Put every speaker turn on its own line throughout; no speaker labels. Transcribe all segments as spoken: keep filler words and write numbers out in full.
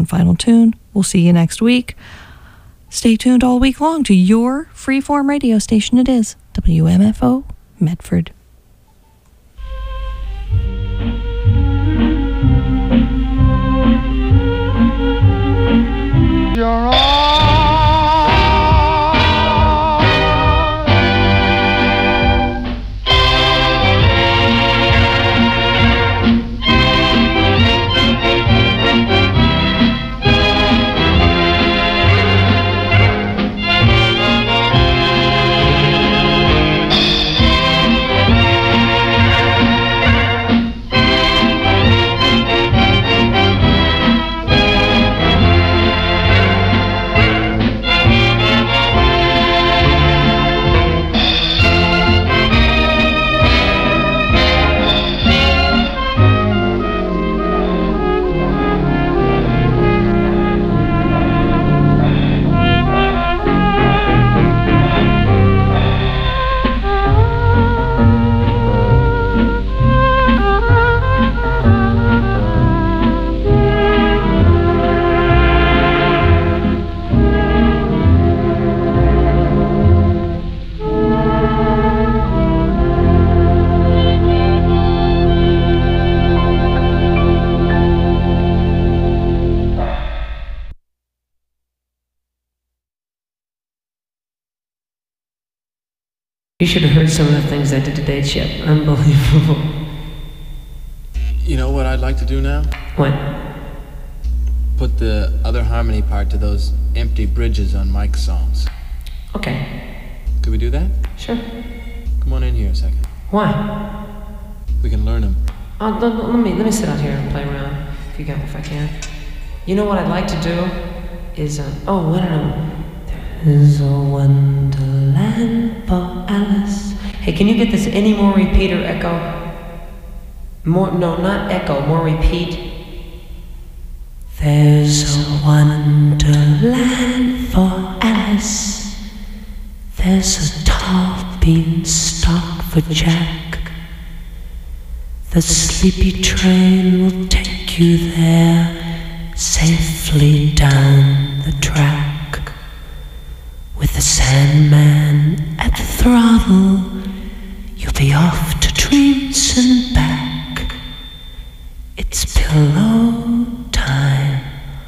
one final tune. We'll see you next week. Stay tuned all week long to your freeform radio station. It is W M F O Medford.
You're all
You should have heard some of the things I did today, Chip. Unbelievable.
You know what I'd like to do now?
What?
Put the other harmony part to those empty bridges on Mike's songs.
Okay.
Could we do that?
Sure.
Come on in here a second.
Why?
We can learn them.
Uh, let, let me let me sit out here and play around if you can, if I can. You know what I'd like to do is uh, oh, I don't know. There's a wonderland for Alice. Hey, can you get this any more repeat or echo? More, no, not echo, more repeat. There's a wonderland for Alice. There's a tall beanstalk for Jack. The sleepy train will take you there, safely down the track. With the Sandman at the throttle, you'll be off to dreams and back. It's pillow time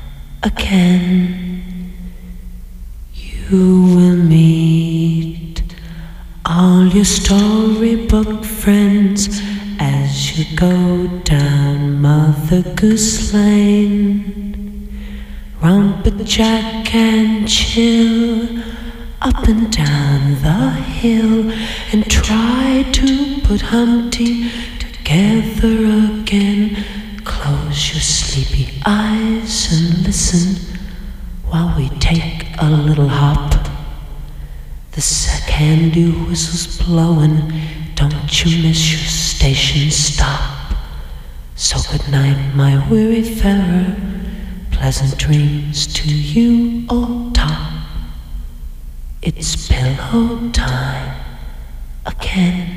again. You will meet all your storybook friends as you go down Mother Goose Lane. Rumpet Jack and Chill up and down the hill and try to put Humpty together again. Close your sleepy eyes and listen while we take a little hop. The candy whistle's blowing, don't you miss your station stop. So good night, my weary farer, pleasant dreams to you, old top. It's pillow time again.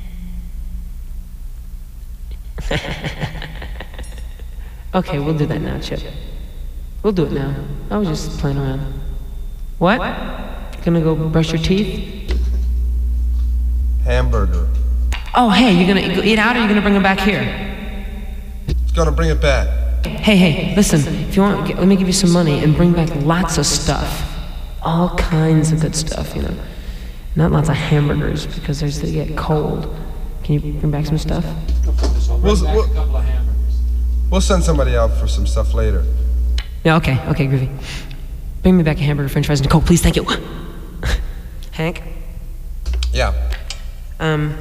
Okay, we'll do that now, Chip. We'll do it now. I was just playing around. What? Gonna go brush your teeth?
Hamburger.
Oh, hey, you're gonna eat out or you're gonna bring it back here?
Gonna bring it back.
Hey, hey, listen, if you want, let me give you some money and bring back lots of stuff. All kinds of good stuff, you know. Not lots of hamburgers, because there's they get cold. Can you bring back some stuff?
We'll, we'll, we'll send somebody out for some stuff later.
Yeah, okay, okay, groovy. Bring me back a hamburger, french fries, and Coke, please, thank you. Hank?
Yeah.
Um.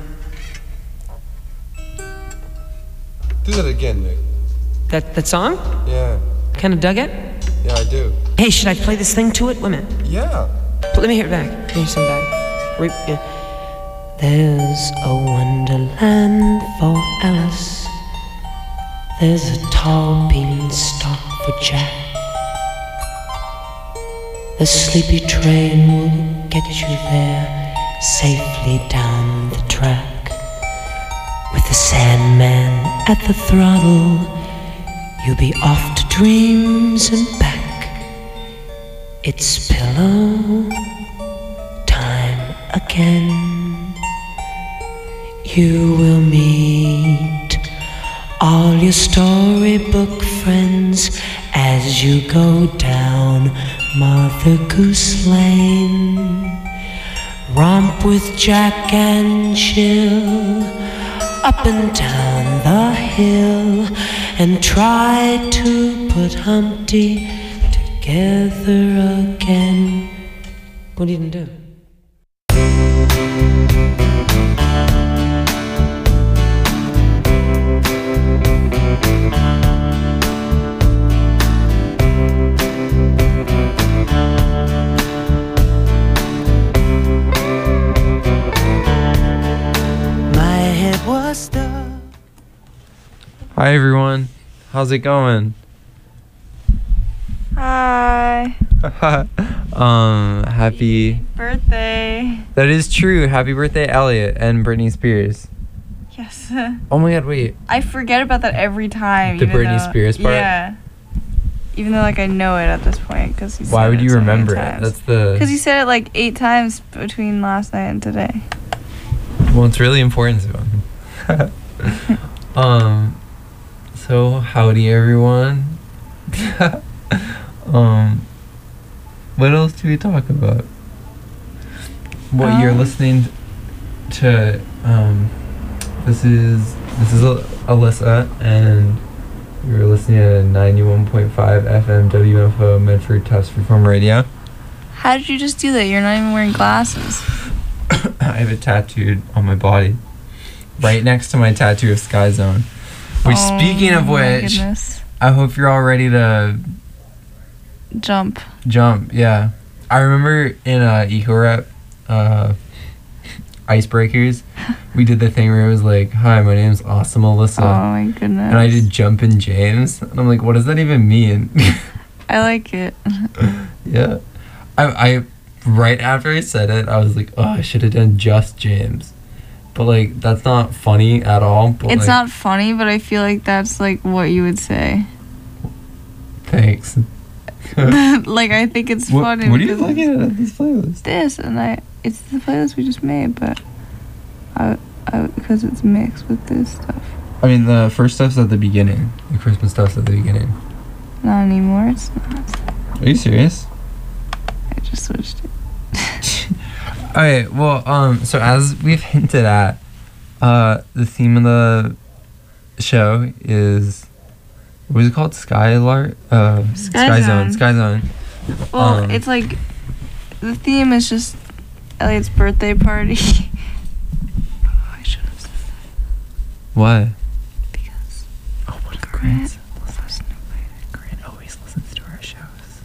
Do that again, Nick.
That, that song?
Yeah.
Kind of dug it?
Yeah, I do.
Hey, should I play this thing to it? Wait a minute.
Yeah.
But let me hear it back. Let me hear some back. Re- yeah. There's a wonderland for Alice. There's a tall beanstalk for Jack. The sleepy train will get you there, safely down the track. With the Sandman at the throttle, you'll be off to dreams and back. It's pillow time again. You will meet all your storybook friends as you go down Mother Goose Lane. Romp with Jack and Jill up and down the hill, and try to put Humpty together again. What do you do?
Hi everyone, how's it going?
Hi.
um, happy
Birthday.
That is true. Happy birthday, Elliot and Britney Spears.
Yes.
Oh my God, wait.
I forget about that every time.
The
even
Britney
though-
Spears part?
Yeah. Even though like I know it at this point because he.
Why
said
would
it
you
so many
remember it?
times.
That's the.
Because he said it like eight times between last night and today.
Well, it's really important to him. um, so howdy everyone. um, what else do we talk about? What
Um,
you're listening to? Um, this is this is Al- Alyssa, and you're listening to ninety-one point five F M W F O Medford Tufts Reform Radio.
How did you just do that? You're not even wearing glasses.
I have it tattooed on my body, right next to my tattoo of Sky Zone. Which,
Oh,
speaking of
my
which,
goodness.
I hope you're all ready to
Jump.
jump. Yeah, I remember in uh, Eco Rep, uh, Icebreakers, we did the thing where it was like, "Hi, my name's Awesome Alyssa,"
Oh my goodness.
and I did Jumpin' James, and I'm like, "What does that even mean?"
I like it.
Yeah, I, I right after I said it, I was like, "Oh, I should have done just James," but like that's not funny at all. But
It's
like,
not funny, but I feel like that's like what you would say.
Thanks.
Like I think it's
What,
funny.
what are you
because
looking
it's
at this playlist?
This and I, it's the playlist we just made, but I, I because it's mixed with this stuff.
I mean, the first stuff's at the beginning. The Christmas stuff's at the beginning.
Not anymore. It's not.
Are you serious?
I just switched it.
Okay, well, um, so as we've hinted at, uh, the theme of the show is, what is it called? Skylar? Uh,
Sky Zone.
Sky Zone.
Well,
Um,
it's like the theme is just Elliot's birthday party. Oh, I should have said that
Why?
because
Oh, what a
Grant
Grant always listens to our shows.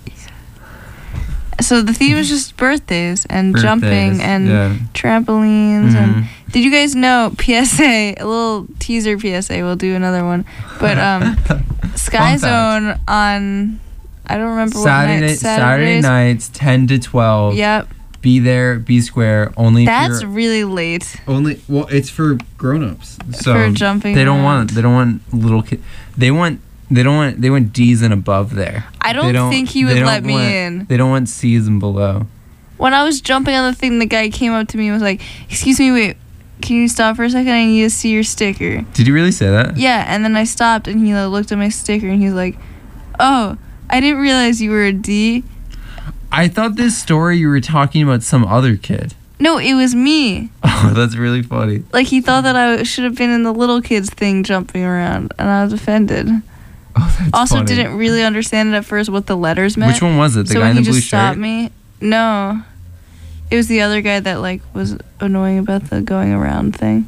So the theme is just birthdays and jumping
Birthdays,
and
yeah.
trampolines
Mhm.
and did you guys know P S A, a little teaser P S A, we'll do another one. But um Sky
Fun fact.
Zone on I don't remember
Saturday,
what night.
Saturday
Saturdays.
nights, ten to twelve.
Yep.
Be there, be square. Only
That's
if you're,
really late
only. Well, it's for grown-ups. So
for jumping.
they don't
around.
want. They don't want little kids. They want. They don't want. They want D's and above there.
I
They
don't think he
they
would
don't
let me
want-
in.
They don't want C's and below.
When I was jumping on the thing, the guy came up to me and was like, "Excuse me, wait, can you stop for a second? I need to see your sticker."
Did you really say that?
Yeah, and then I stopped and he like, looked at my sticker and he's like, "Oh, I didn't realize you were a D."
I thought this story you were talking about some other kid.
No, it was me.
Oh, that's really funny.
Like he thought that I should have been in the little kids thing jumping around, and I was offended.
Oh, that's
Also,
funny.
didn't really understand it at first what the letters meant.
Which one was it? The
so
guy
when
in
he
the blue
just stopped
shirt?
me, no, it was the other guy that like was annoying about the going around thing.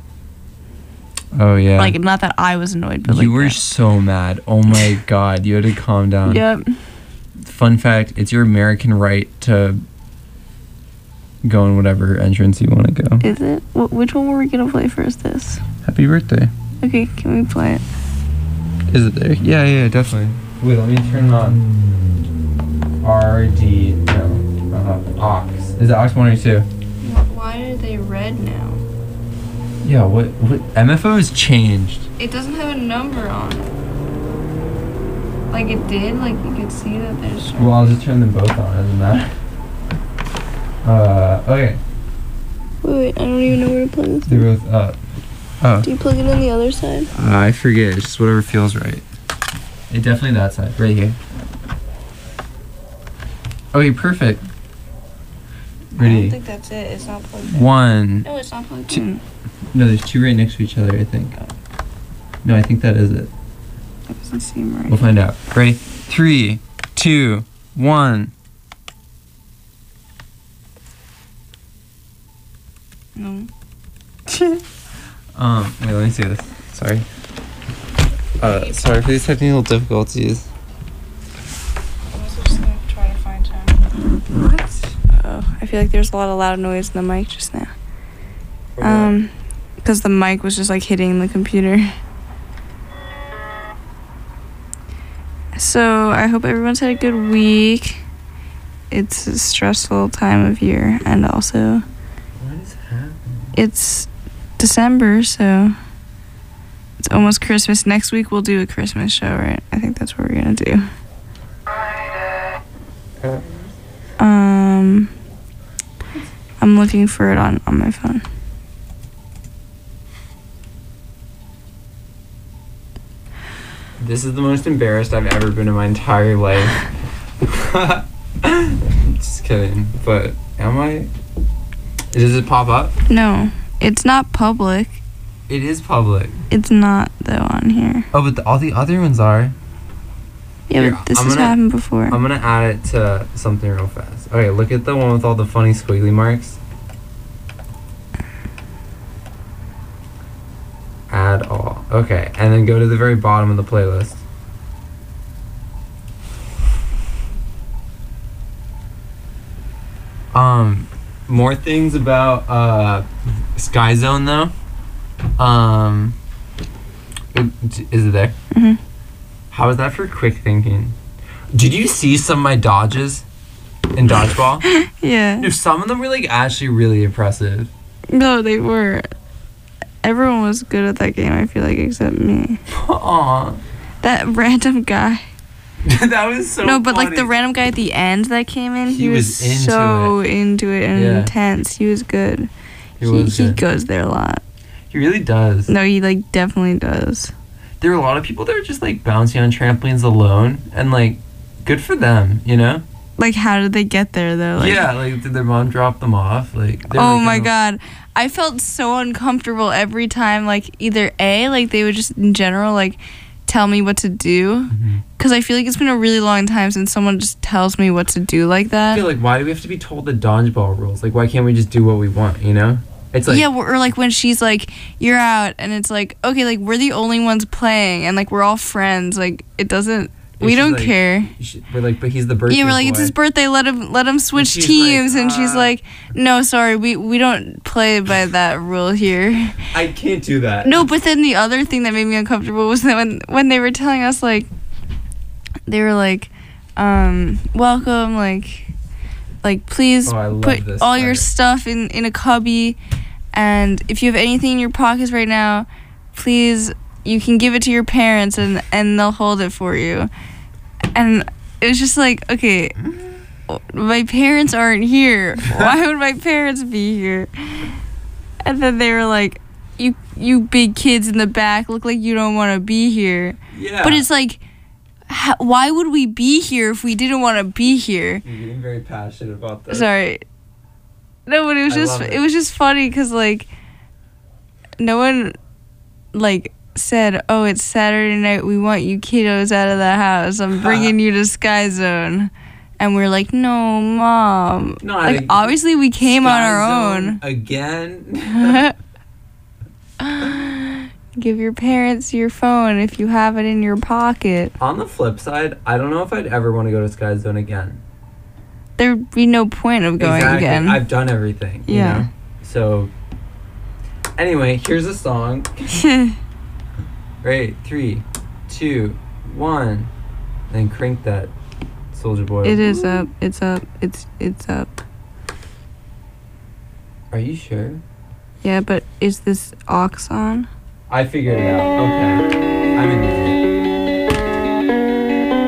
Oh yeah.
Like not that I was annoyed, but like
you were
that.
so mad. Oh my god, you had to calm down.
Yep.
Fun fact, it's your American right to go in whatever entrance you want to go.
Is it? Wh- which one were we gonna play first? This.
Happy birthday.
Okay, can we play it?
Is it there? Yeah, yeah, definitely. Wait, let me turn it on. R D, no, uh, aux. Is it aux one or two?
Why are they red now?
Yeah, what, what, M F O has changed.
It doesn't have a number on it. Like it did, like you could see that there's.
Well, I'll just turn them both on, doesn't matter. Uh, okay.
Wait, wait, I don't even know where to plug this.
They're both up. Oh.
Do you plug it on the other side?
Uh, I forget. It's just whatever feels right. It definitely that side, right here. Okay, perfect.
I
Ready?
don't think that's it. It's not plugged in.
One.
No, it's not plugged
Two.
in.
No, there's two right next to each other, I think. No, I think that is it.
That doesn't seem right.
We'll find out. Ready? Three, two, one.
No.
um, wait, let me see this. Sorry. Uh, sorry for these technical difficulties.
I was just gonna try to find time. What? Oh, I feel like there's a lot of loud noise in the mic just now. Um, because the mic was just like hitting the computer. So I hope everyone's had a good week. It's a stressful time of year, and also
What is happening?
it's December, so it's almost Christmas. Next week we'll do a Christmas show, right? I think that's what we're gonna do. Um, I'm looking for it on, on my phone.
This is the most embarrassed I've ever been in my entire life. Just kidding. But am I? Does it pop up?
No, it's not public.
It is public.
It's not though on here.
Oh, but the, all the other ones are.
Yeah,
Here,
but this
I'm
has
gonna-
happened before.
I'm gonna add it to something real fast. Okay, look at the one with all the funny squiggly marks. Add all. Okay, and then go to the very bottom of the playlist. Um, more things about uh, Sky Zone though. Um, it- is it there?
hmm
How is that for quick thinking? Did you see some of my dodges in dodgeball?
Yeah.
Dude, some of them were like actually really impressive.
No, they were. Everyone was good at that game, I feel like, except me.
Aw.
That random guy.
That was so
no, but like the
funny.
random guy at the end that came in, he,
He
was,
was into
so into it and
Yeah.
intense. He was good.
He
He,
was
he
good.
goes there a lot.
He really does.
No, he like definitely does.
There were a lot of people that were just like bouncing on trampolines alone, and like, good for them, you know?
Like, how did they get there though? Like,
Yeah, like did their mom drop them off? Like, they're,
oh
like,
my
in the-
god. I felt so uncomfortable every time, like, either A, like, they would just, in general, like, tell me what to do.
Mhm.
Because I feel like it's been a really long time since someone just tells me what to do like
I
that.
feel like, why do we have to be told the dodgeball rules? Like, why can't we just do what we want, you know? It's like,
yeah, or like when she's like, you're out, and it's like, okay, like, we're the only ones playing, and, like, we're all friends. Like, it doesn't, we
she's
don't
like,
care.
you should- we're like, but he's the birthday
Yeah, we're like,
boy.
it's his birthday, let him let him switch
she's
teams.
like,
and she's
uh,
like, no, sorry, we, we don't play by that rule here.
I can't do that.
No, but then the other thing that made me uncomfortable was that when when they were telling us, like, they were like, um, welcome, like, like please
Oh, I love
put
this
all your
part.
stuff in, in a cubby, and if you have anything in your pockets right now, please, you can give it to your parents, and, and they'll hold it for you. And it was just like, okay, my parents aren't here. Why would my parents be here? And then they were like, you you big kids in the back look like you don't want to be here.
Yeah.
But it's like, how, why would we be here if we didn't want to be here?
You're getting very passionate about this.
Sorry. No, but it was
I
just
love
it.
it.
was just funny because like no one like said, "Oh, it's Saturday night. We want you kiddos out of the house. I'm bringing you to Sky Zone." And we're like, "No, Mom."
No,
like
I-
obviously we came on
Sky
our
Zone
own.
Again?
Give your parents your phone if you have it in your pocket.
On the flip side, I don't know if I'd ever want to go to Sky Zone again.
There'd be no point of going
exactly.
again.
I've done everything. You
Yeah.
know? So, anyway, here's a song. Right, three, two, one, and crank that, Soldier Boy.
It is up. It's up. It's it's up.
Are you sure?
Yeah, but is this aux on?
I figured it out. Okay. I'm in there.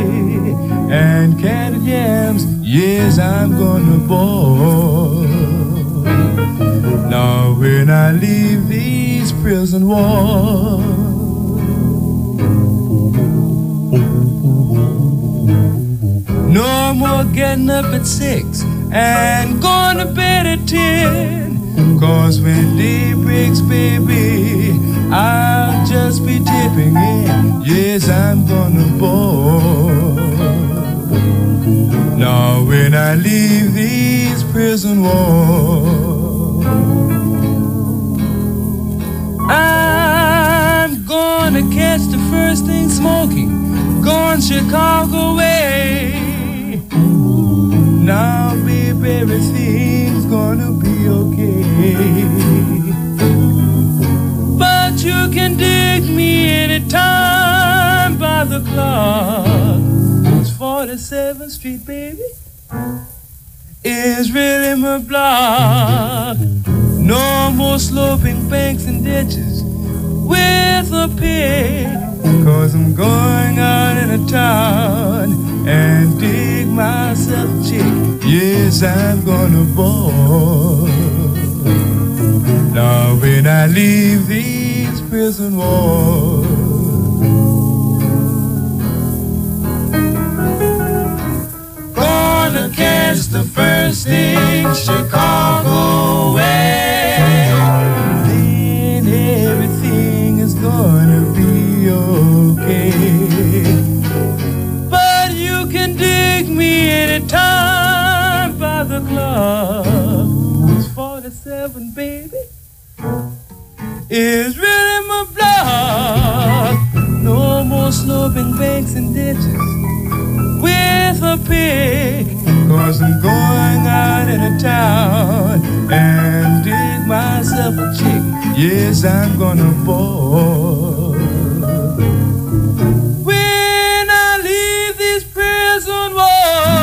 and candied yams, yes, I'm gonna boil. Now when I leave these prison walls, no more getting up at six and going to bed at ten. Cause when day breaks, baby, I'll just be dipping in. Yes, I'm gonna boil. Now when I leave these prison walls, I'm gonna catch the first thing smoking, going Chicago way. Now, baby, everything's gonna be okay. But you can dig me anytime by the clock. It's forty-seventh Street, baby. It's really my block. No more sloping banks and ditches with a pig. Cause I'm going out in a town and dig myself a chick. Yes, I'm gonna boil. Now when I leave these prison walls, gonna catch the first thing Chicago way. Then everything is gonna be okay. But you can dig me anytime by the clock. It's forty-seven, baby. It's really my block. No more sloping banks and ditches with a pig. Cause I'm going out in a town and dig myself a chick. Yes, I'm gonna boil. When I leave these prison walls.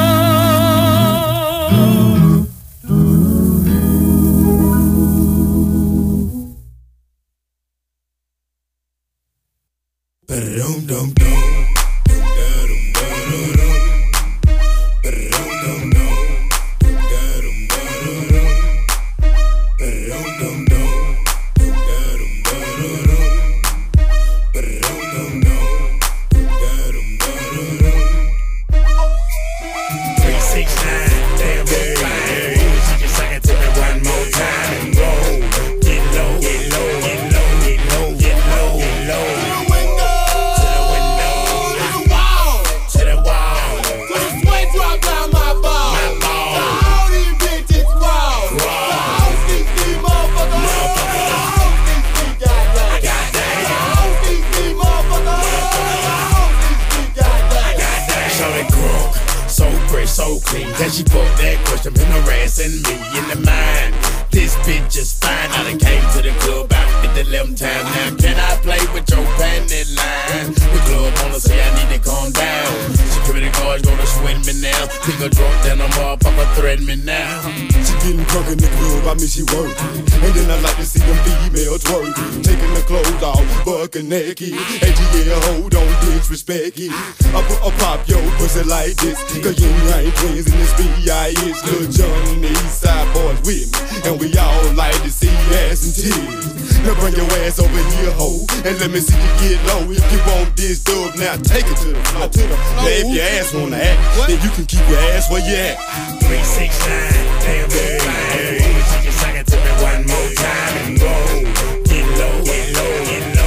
Naked, and yeah, hold on, disrespect it. I put a pop your pussy like this, cause you ain't twins in this B I H. Lil John and the East Side boys with me, and we all like to see ass and tears. Now bring your ass over here, ho, and let me see you get low. If you want this dub, now take it to the floor. To the floor. Now if your ass wanna act, what? Then you can keep your ass where you at. Three six nine, damn baby, hey, she can suck it to me one more time and go. Get low, get low, get low.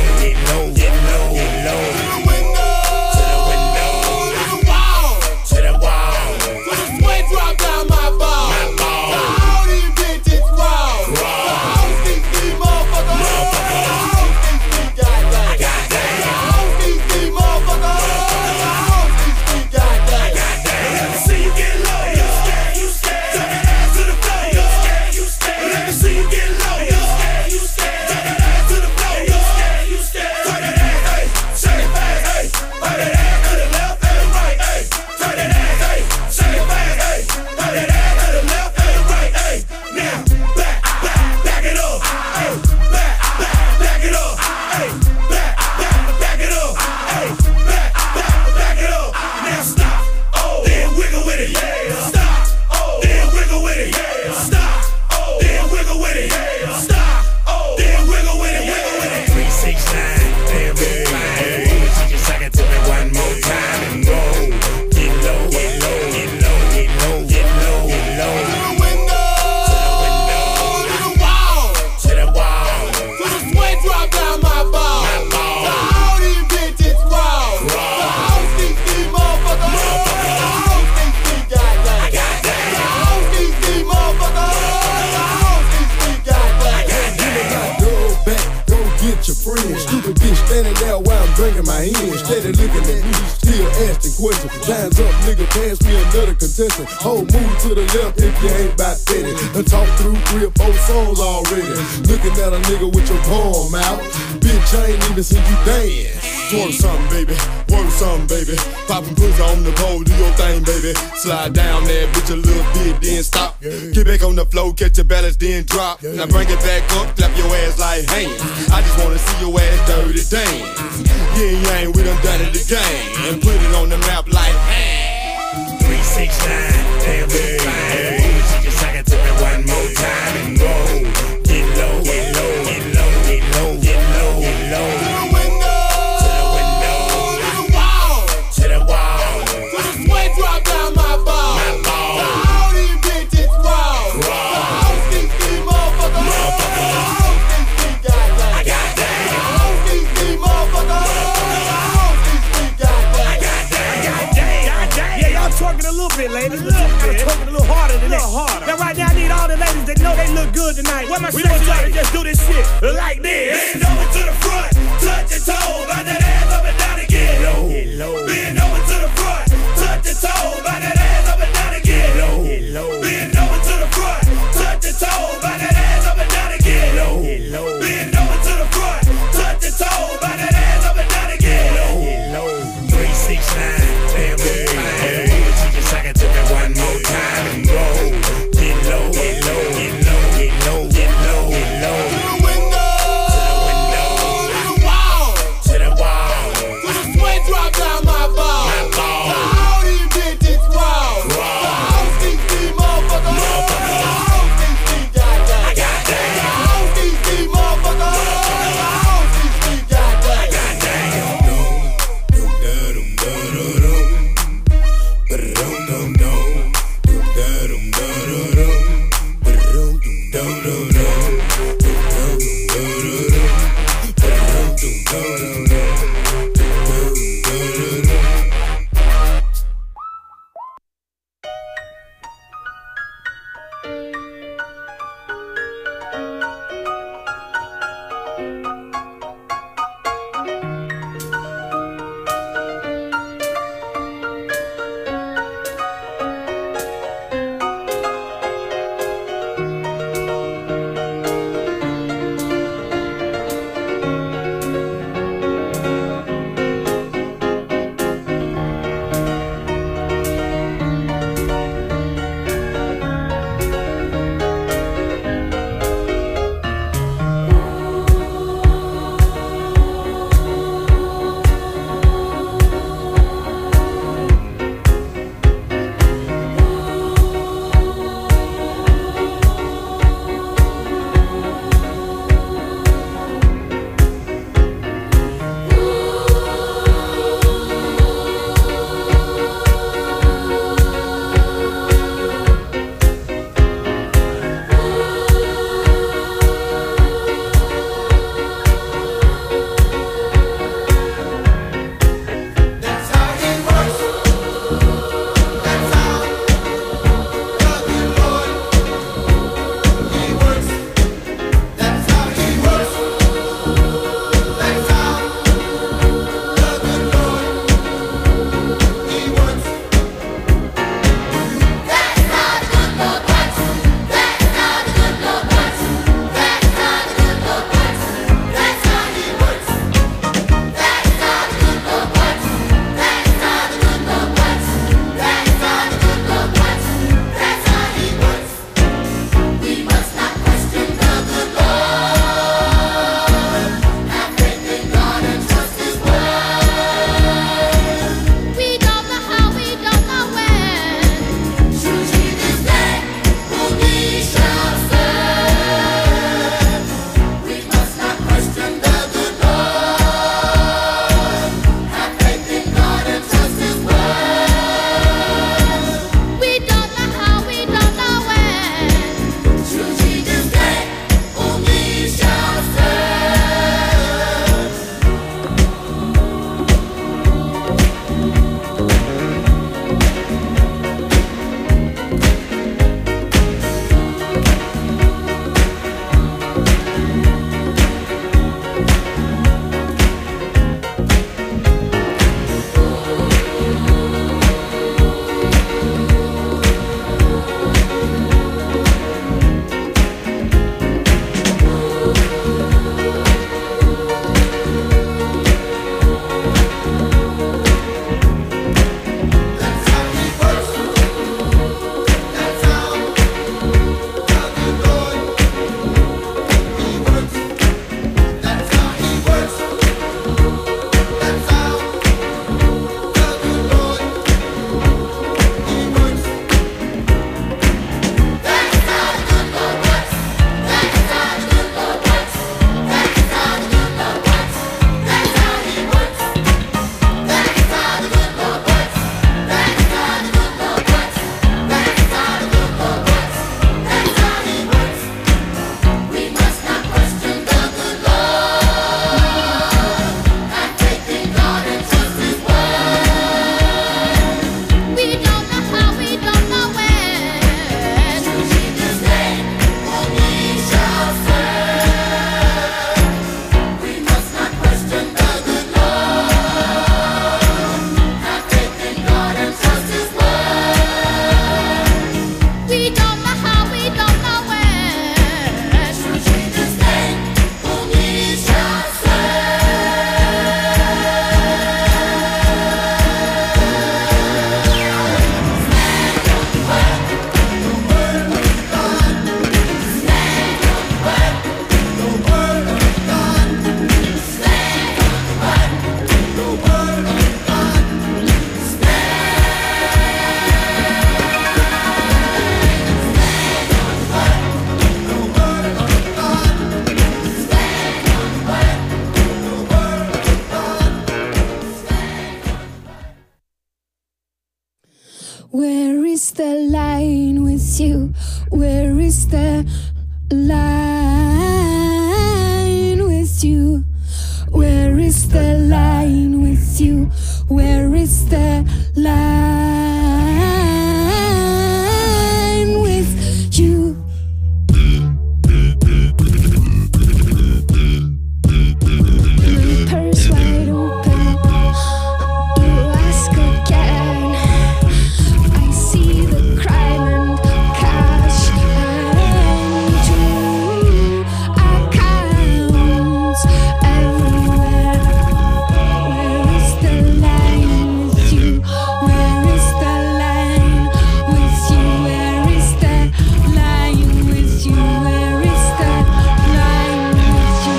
See you get low,
standing there while I'm drinking my hand, steady looking at me, still asking questions. Time's up, nigga, pass me another contestant. Whole move to the left if you ain't about steady. Done talk through three or four songs already. Looking at a nigga with your palm out. Bitch, I ain't even seen you dance. Twerk something, baby. Work something, baby. Poppin' pussy on the pole, do your thing, baby. Slide down there, bitch, a little bit, then stop. Get back on the floor, catch your balance, then drop. Now bring it back up, clap your ass like hands. I just wanna see your ass dirty dance. Yeah, yang, we done done it again. And put it on the map like hey.
three six nine, damn good fine. She just suck it to me one more time and go. Get low, get low, get low, get low, get low, get low. To the window, to the window, to the wall, to the wall. To the sweat drop down my ball, my ball. To all these bitches raw, raw. To all these these motherfuckers, motherfuckers. To all these these guys, I got that. To all these these motherfuckers, to all these these guys, I got that. I got that.
Yeah, y'all twerking a little bit, ladies. A little bit. Twerking a little harder than that. Harder. Now right now I need all the ladies that know they look good tonight. Where my we want y'all to just do this shit like this.
Bend over to the front, touch your toe, bout that ass up and down again. Low, low. Bend over to the front, touch your toe, bout that ass up and down again. Low, low. Bend over to the front, touch your toe, bout that ass up and down again. Low, low. Bend over to the front, touch your toe, bout that ass up and down again. Low, low. Three six nine, damn good fine. She just suck it to me one more time and go. Get low, get low, get low, get low, get low, get low. To the window, to the window, to the wall,
Where is the line with you? Where is the line with you? Where is the line with you? Where is the line with you? My purse wide open, you ask again. I see the crime and cash and two accounts everywhere. Where is the line with you? Where is the line with you? Where is the line with you? Where is the line with you?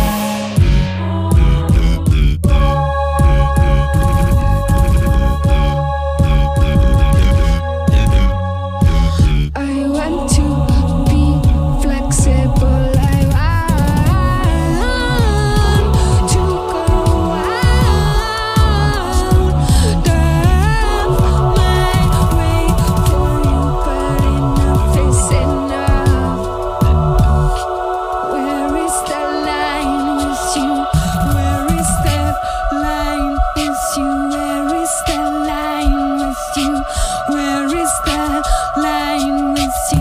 I want to be flexible. I want to go out of my way for you, but enough is enough. Where is the line with you? Where is the line with you? Where is the line with you? Where is the line with you?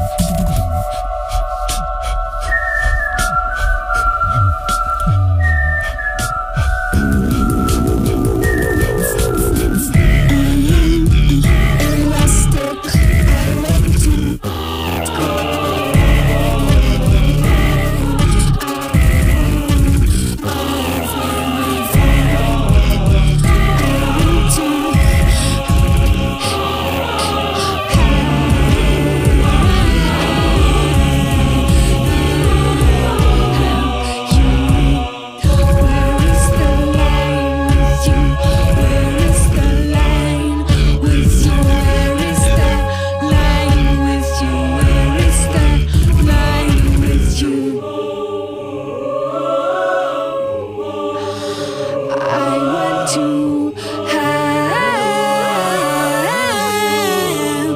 Elastic, I want to Where is the line with you? Where is the line with you? Where is the line with you? Where is the line with you? I want to have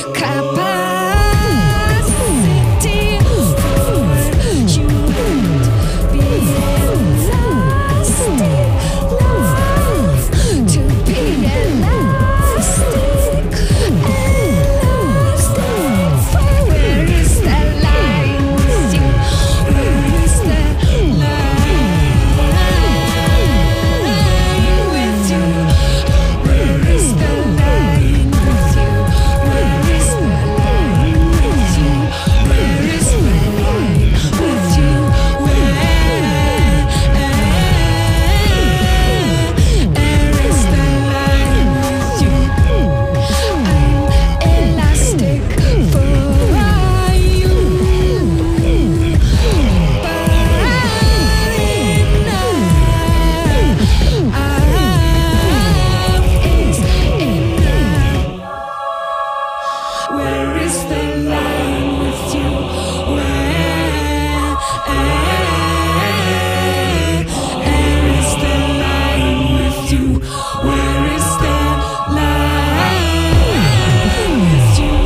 capacity for you and be elastic love to be elastic, elastic. Where is the line with you? Where is the line with you? Where is the line with you? Where is the line with you? Where is the line with you? Where is the line with you? I'm elastic for you, but enough is enough. Where is the line with you? Where, where is the line with you? Where is the line with you?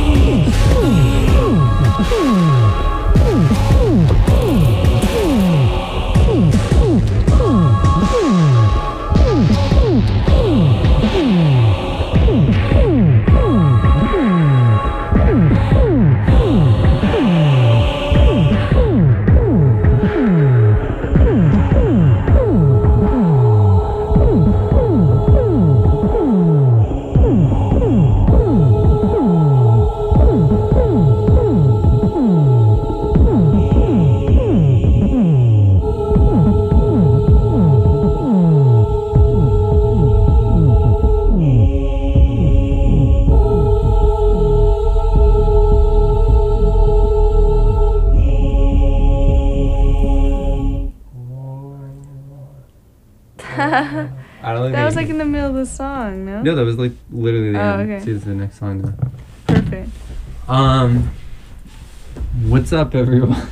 I don't think
That was
I-
like in the middle of the song, no?
No, that was like literally the
Oh,
end.
okay.
See, it's the next song now.
Perfect.
Um, what's up, everyone?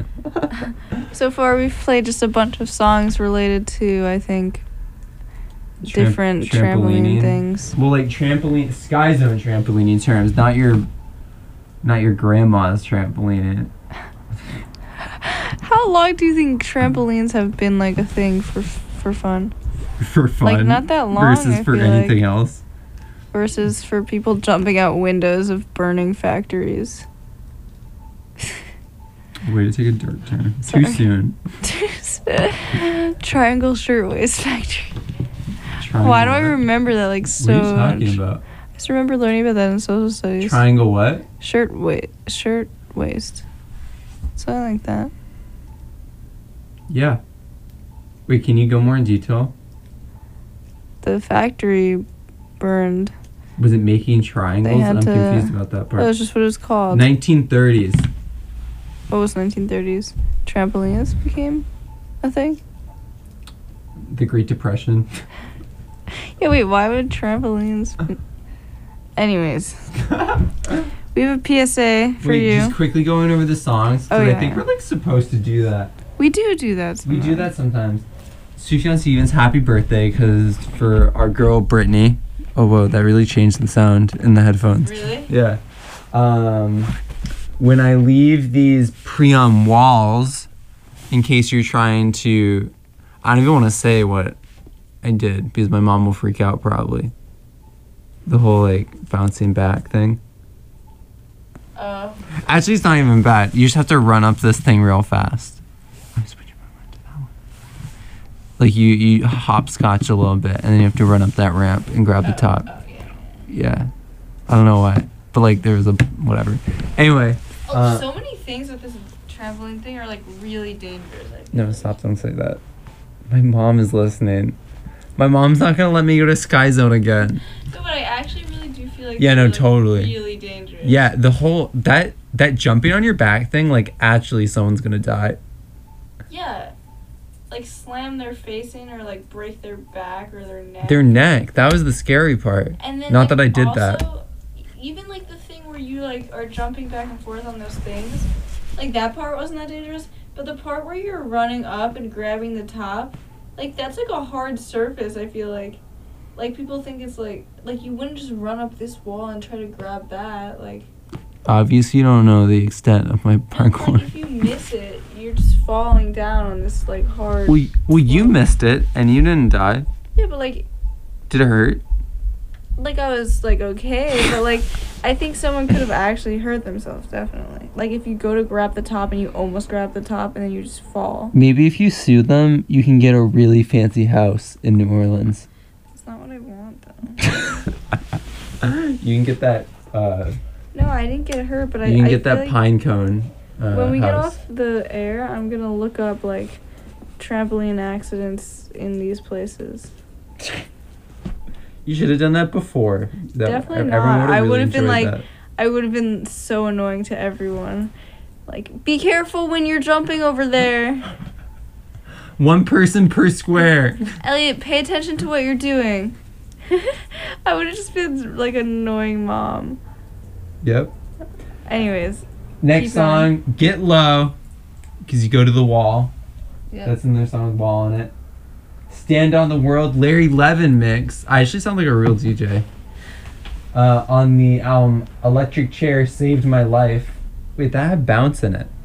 So far, we've played just a bunch of songs related to, I think, different trampoline things.
Well, like trampoline, Sky Zone trampoline terms, not your, not your grandma's trampoline.
How long do you think trampolines have been like a thing for for fun?
For fun.
Like not that long.
Versus
I
for
feel
anything
like.
else.
Versus for people jumping out windows of burning factories.
Way to take a dark turn.
Sorry.
Too soon.
Triangle Shirtwaist Factory.
Triangle
Why do I
what?
remember that like so
What are you talking
much?
about?
I just remember learning about that in social studies.
Triangle what?
Shirt waist. Shirt waist. Something like that.
Yeah. Wait, can you go more in detail?
The factory burned.
Was it making triangles?
had
I'm
to-
confused about that part.
That was just what it was called.
nineteen thirties.
What was nineteen thirties? Trampolines became a thing?
The Great Depression.
Yeah, wait, why would trampolines... Anyways. We have a P S A for
Wait,
you.
just quickly going over the songs. 'Cause
Oh,
I
yeah,
think
yeah.
we're like supposed to do that.
We do do that
We
sometimes.
do that sometimes. Sufjan Stevens, happy birthday, because for our girl Brittany. Oh, whoa, that really changed the sound in the headphones.
Really?
Yeah. Um, when I leave these Priam walls, in case you're trying to, I don't even want to say what I did because my mom will freak out probably. The whole like bouncing back thing.
Oh.
Actually, it's not even bad. You just have to run up this thing real fast. Let me switch my mind to that one. Like you, you hopscotch a little bit, and then you have to run up that ramp and grab the top.
Oh, yeah.
Yeah. I don't know why, but like there was a whatever. Anyway.
Oh,
uh,
so many things with this trampoline thing are like really dangerous. I feel
No,
like.
stop! Don't say that. My mom is listening. My mom's not gonna let me go to Sky Zone again.
No, but I actually really do feel like
Yeah,
they're,
no,
like,
totally.
really dangerous.
Yeah, the whole that that jumping on your back thing, like actually someone's gonna die.
Yeah. Like slam their face in or like break their back or their neck.
Their neck. That was the scary part.
And then,
Not
like,
that I did that.
also, even like the thing where you like are jumping back and forth on those things, like that part wasn't that dangerous. But the part where you're running up and grabbing the top, like that's like a hard surface. I feel like, like people think it's like like you wouldn't just run up this wall and try to grab that. Like,
Obviously, you don't know the extent of my
and,
parkour.
like if you miss it, you're just falling down on this like hard.
Well, y- well, you missed it and you didn't die.
Yeah, but like
Did it hurt?
like I was like okay, but like I think someone could have actually hurt themselves, definitely. Like if you go to grab the top and you almost grab the top and then you just fall.
Maybe if you sue them, you can get a really fancy house in New Orleans.
That's not what I want though.
You can get that. Uh,
No, I didn't get hurt, but I
you can
I
get
feel
that
like
pine cone. Uh,
when we get
house.
off the air, I'm gonna look up like trampoline accidents in these places.
You should have done that before. That,
Definitely
everyone
not.
would've
I
really
would have been
enjoyed
like,
that.
I would have been so annoying to everyone. Like, be careful when you're jumping over there.
One person per square.
Elliot, pay attention to what you're doing. I would have just been like an annoying mom.
Yep.
Anyways.
Next
keep going.
song, Get Low, because you go to the wall.
Yeah.
That's in their song with Wall on it. Stand on the World, Larry Levin mix. I actually sound like a real D J. Uh, on the album Electric Chair Saved My Life. Wait, that had bounce in it.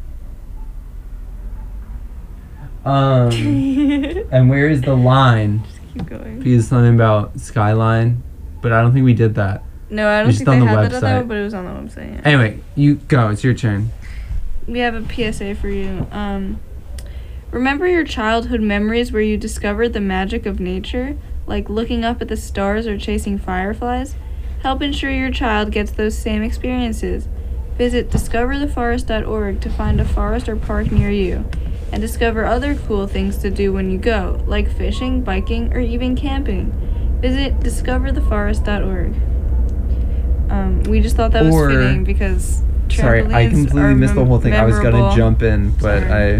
Um, and Where Is the Line?
Just keep going.
Because something about Skyline, but I don't think we did that.
No, I don't
It's
think
just on
they
the
had that on that
website.
one, but it was on the website. Yeah.
Anyway, you go. It's your turn.
We have a P S A for you. Um, remember your childhood memories where you discovered the magic of nature, like looking up at the stars or chasing fireflies? Help ensure your child gets those same experiences. Visit discover the forest dot org to find a forest or park near you, and discover other cool things to do when you go, like fishing, biking, or even camping. Visit discover the forest dot org. Um, we just thought that was
Or-
fitting because
Sorry, I
trampolines
completely
are
missed the whole thing. I was gonna
memorable.
jump in, but
Sorry.
I.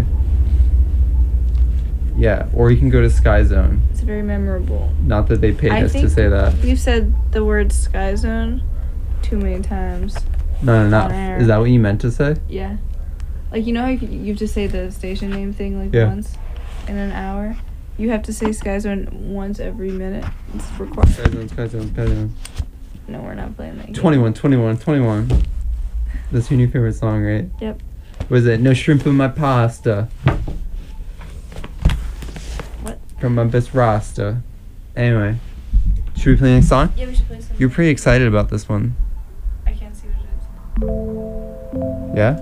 Yeah, or you can go to Sky Zone.
It's very memorable.
Not that they paid
I
us to
think
say that.
You've said the word Sky Zone too many times.
No, no,
on
no.
air.
Is that what you meant to say?
Yeah. Like, you know how you, you have to say the station name thing like
Yeah.
once in an hour? You have to say Sky Zone once every minute. It's required.
Sky Zone, Sky Zone, Sky Zone.
No, we're not playing that game.
twenty-one, twenty-one, twenty-one. That's your new favorite song, right?
Yep.
Was it No Shrimp in My Pasta?
What?
From my best Rasta. Anyway. Should we play the next song?
Yeah, we should play something.
You're pretty excited about this one.
I can't see what it is.
Yeah?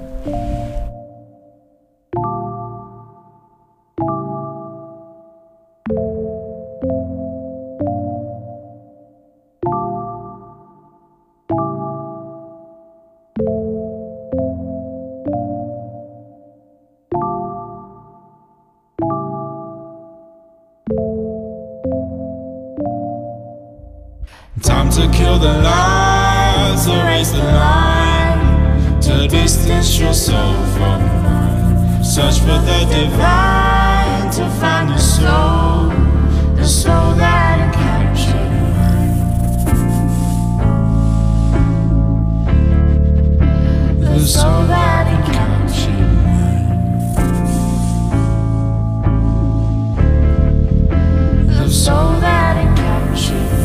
Time to kill the lies, erase the line, to distance your soul from mine. Search for the divine, to find the soul, the soul that captured mine. The soul that captured mine. The soul that captured mine.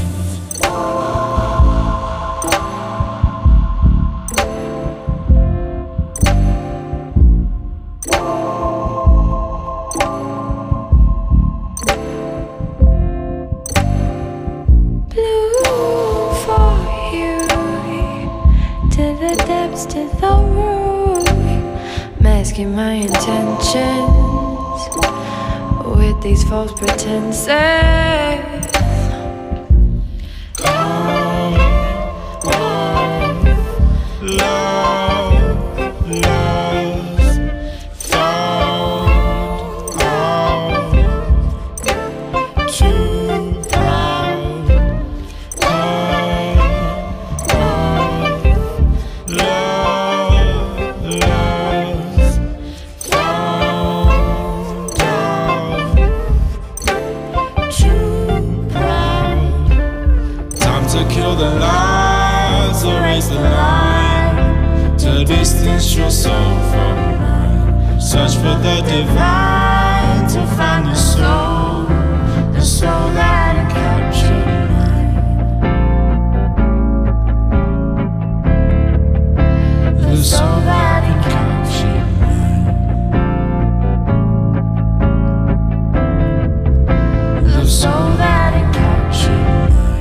To the room, masking my intentions with these false pretenses.
Love, love, lost, found out, too proud, love, love, lost, found out, too proud. Time to kill the lies, erase the line, to distance your soul from mine. Search for the divine, to find the soul, the soul that captured mine. The soul that captured mine. The soul that captured mine.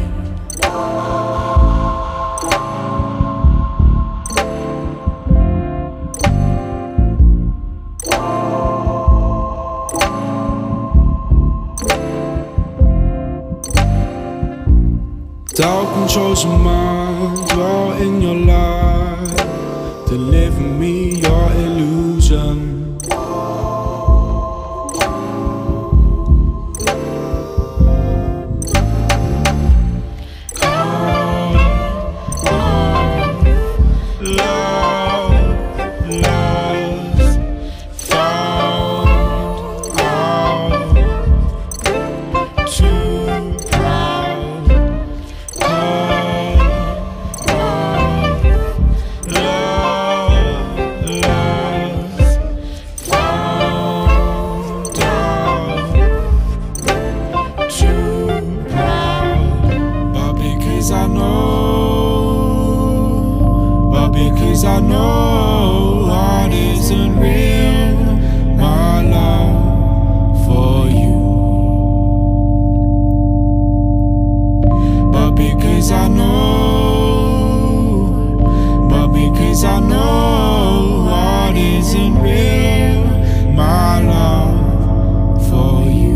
Doubt controls your mind, dwell in your life, deliver me your illusion. Love, lost, found out, too proud. Because I know heart isn't real, my love for you. But because I know, but because I know heart isn't real, my love for you.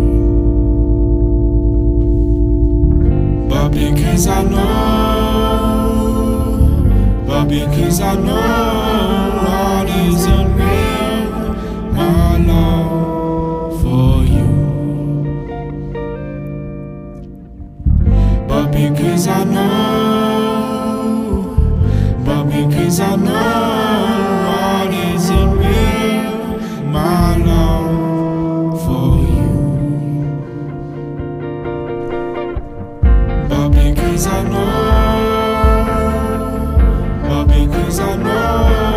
But because I know, but because I know heart isn't real, my love for you. But because I know, but because I know heart isn't real, my love for you. But because I know, because I know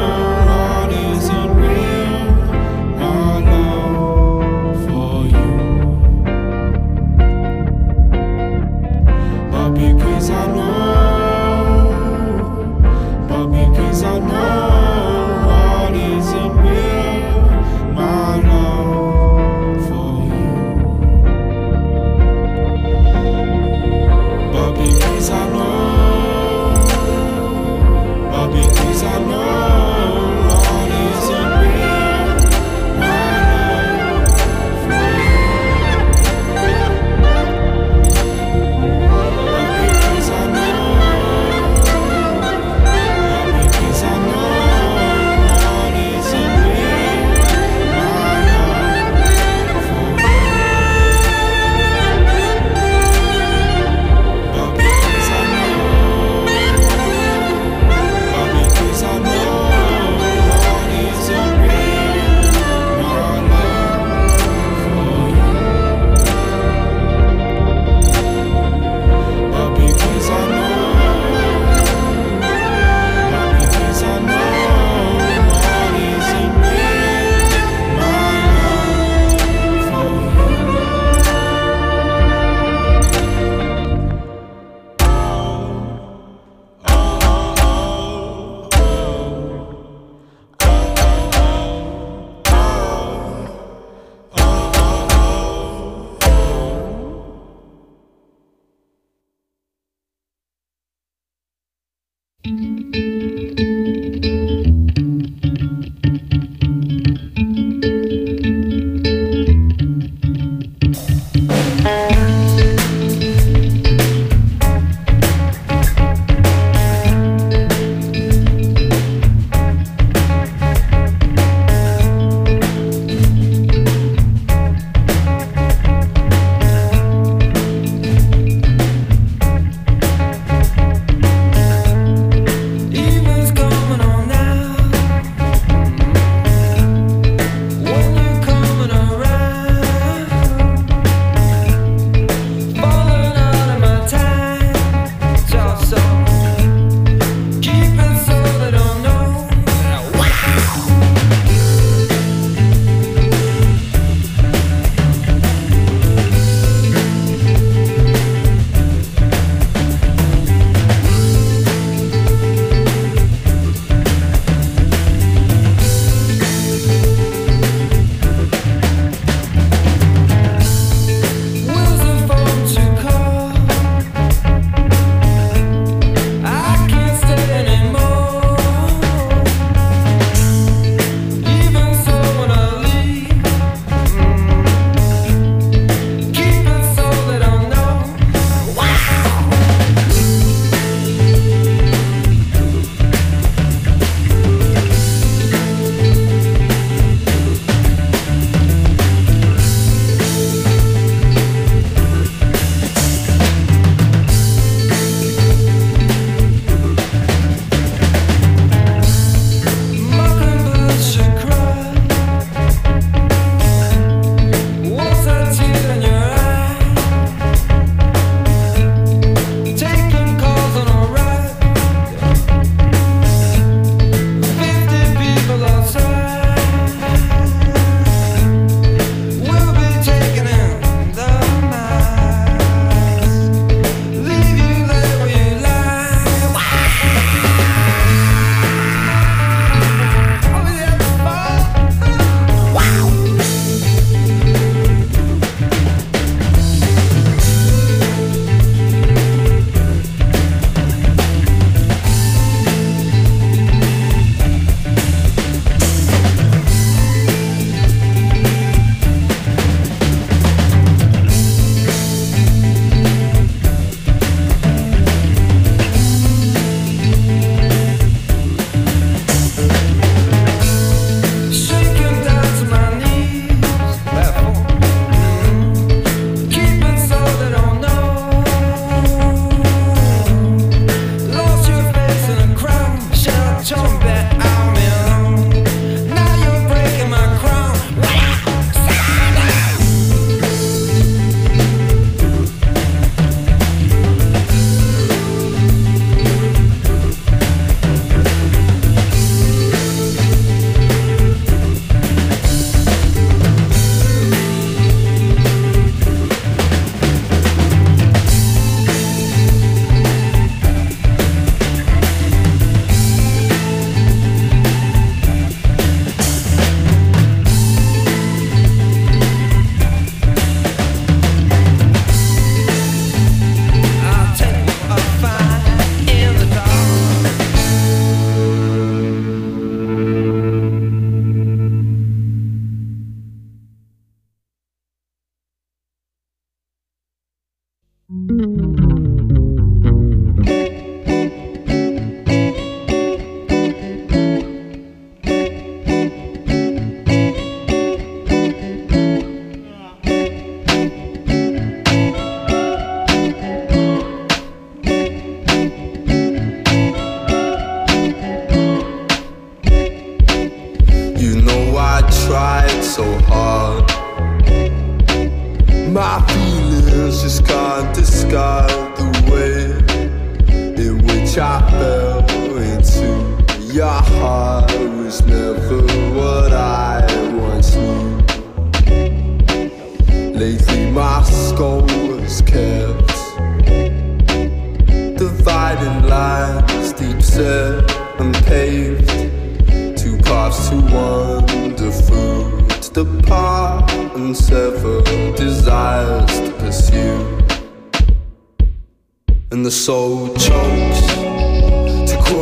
And the soul chokes to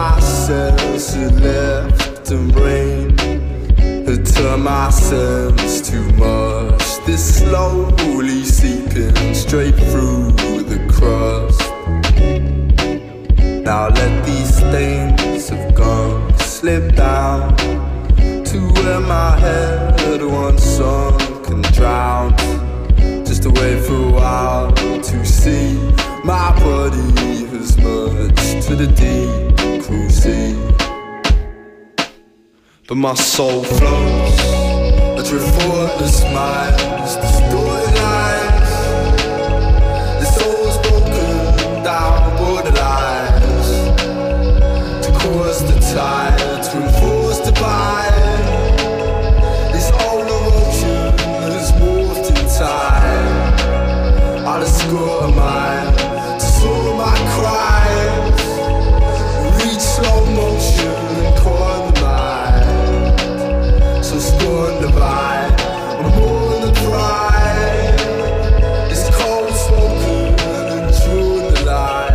my senses left and brain had turned my sense to mush. This slowly seeping straight through the crust. Now let these things of gone slip down to where my head once sunk and drowned. Just to wait for a while to see my body has merged to the deep cruel sea. But my soul floats, a drift effortless minds, distorted lines. The soul's broken down borderlines to cause the tide to enforce the bind. This old emotion has morphed in time. I'll escort a mind to swallow my cries. Reach slow motion and corner the mind. So scorn the vibe, I'm more than the pride. It's cold spoken and true the line.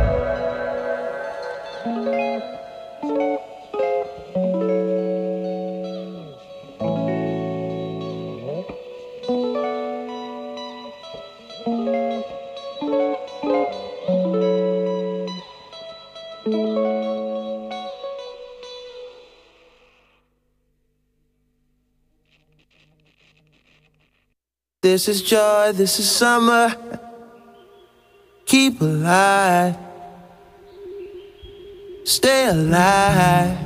This is joy, this is summer. Keep alive. Stay alive.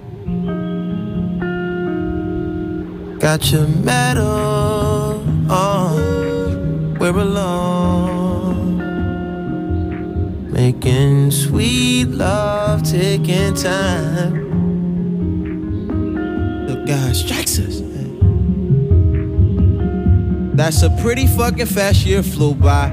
Got your medal on. We're alone. Making sweet love, taking time. Look, God strikes us. That's a pretty fucking fast year flew by.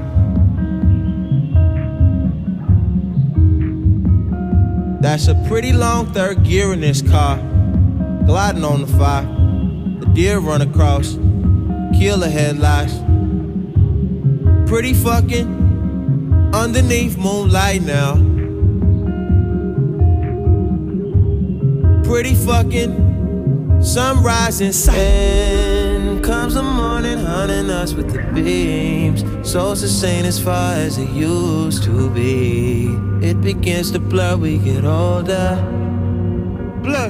That's a pretty long third gear in this car. Gliding on the fire. The deer run across. Kill the headlights. Pretty fucking underneath moonlight now. Pretty fucking sunrise in sight. Comes the morning, hunting us with the beams. Souls the same as far as it used to be. It begins to blur, we get older. Blur.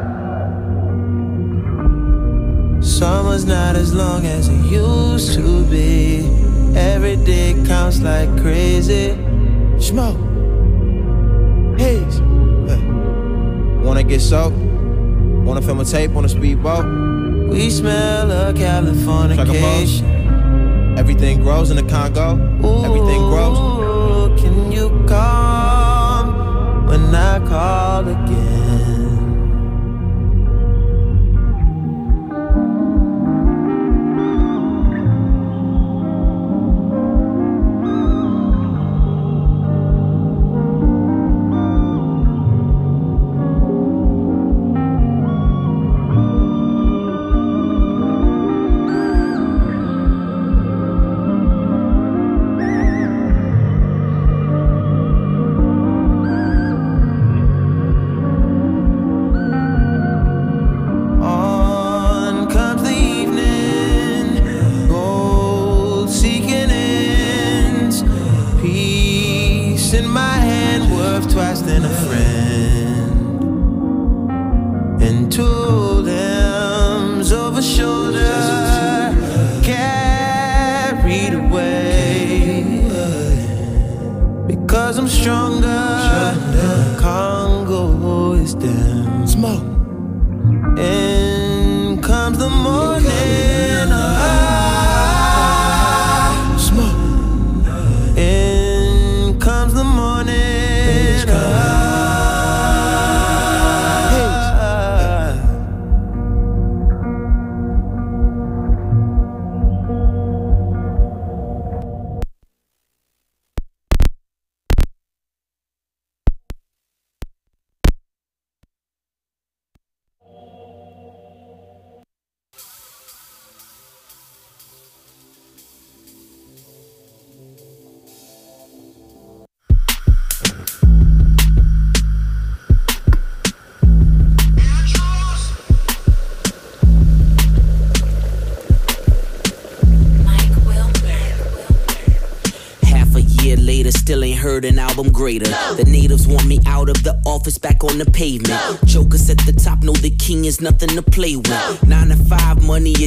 Summer's not as long as it used to be. Every day counts like crazy. Smoke. Haze. Hey. Wanna get soaked? Wanna film a tape on a speedboat? We smell of Californication. Everything grows in the Congo. Ooh, everything grows. Can you come when I call again?
heard an album greater. The natives want me out of the office, back on the pavement. Jokers at the top know the king is nothing to play with. Nine to five, money is